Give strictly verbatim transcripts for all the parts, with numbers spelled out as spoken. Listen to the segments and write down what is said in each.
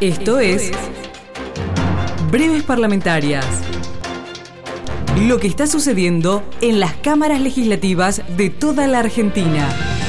Esto es Breves Parlamentarias. Lo que está sucediendo en las cámaras legislativas de toda la Argentina.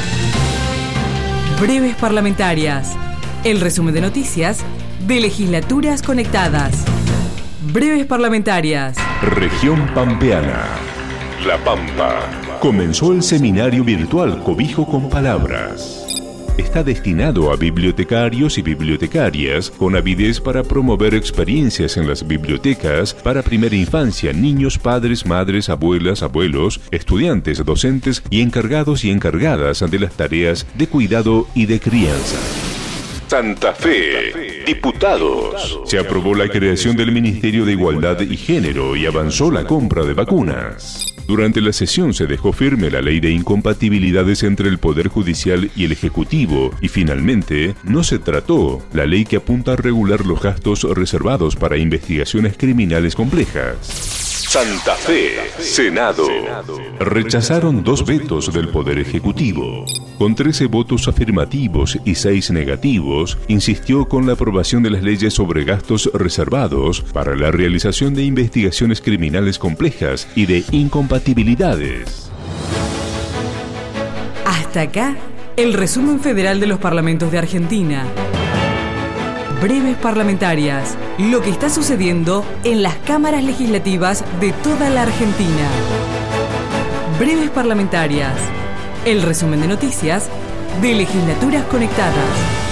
Breves Parlamentarias. El resumen de noticias de legislaturas conectadas. Breves Parlamentarias. Región Pampeana. La Pampa. Comenzó el seminario virtual Cobijo con Palabras. Está destinado a bibliotecarios y bibliotecarias con avidez para promover experiencias en las bibliotecas para primera infancia, niños, padres, madres, abuelas, abuelos, estudiantes, docentes y encargados y encargadas de las tareas de cuidado y de crianza. Santa Fe. Diputados. Se aprobó la creación del Ministerio de Igualdad y Género y avanzó la compra de vacunas. Durante la sesión se dejó firme la ley de incompatibilidades entre el Poder Judicial y el Ejecutivo y finalmente no se trató la ley que apunta a regular los gastos reservados para investigaciones criminales complejas. Santa Fe. Senado. Rechazaron dos vetos del Poder Ejecutivo. Con trece votos afirmativos y seis negativos, insistió con la aprobación de las leyes sobre gastos reservados para la realización de investigaciones criminales complejas y de incompatibilidades. Hasta acá, el resumen federal de los parlamentos de Argentina. Breves Parlamentarias. Lo que está sucediendo en las cámaras legislativas de toda la Argentina. Breves Parlamentarias. El resumen de noticias de legislaturas conectadas.